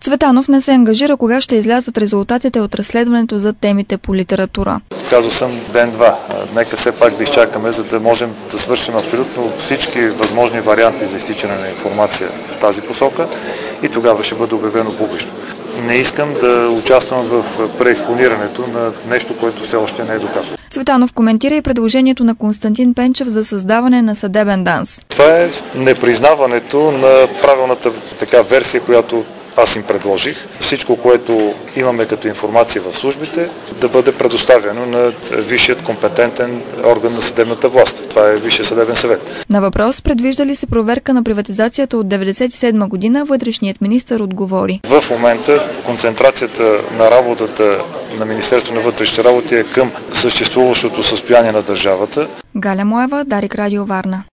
Цветанов не се ангажира кога ще излязат резултатите от разследването за темите по литература. Казал съм ден-два. Нека все пак да изчакаме, за да можем да свършим абсолютно всички възможни варианти за изтичане на информация в тази посока и тогава ще бъде обявено публично. Не искам да участвам в преекспонирането на нещо, което все още не е доказано. Цветанов коментира и предложението на Константин Пенчев за създаване на съдебен ДАНС. Това е непризнаването на правилната версия, която аз им предложих. Всичко, което имаме като информация в службите, да бъде предоставено на висшият компетентен орган на съдебната власт. Това е Висшия съдебен съвет. На въпрос, предвижда ли се проверка на приватизацията от 1997 година, вътрешният министър отговори. В момента концентрацията на работата на Министерството на вътрешните работи е към съществуващото състояние на държавата. Галя Моева, Дарик Радио Варна.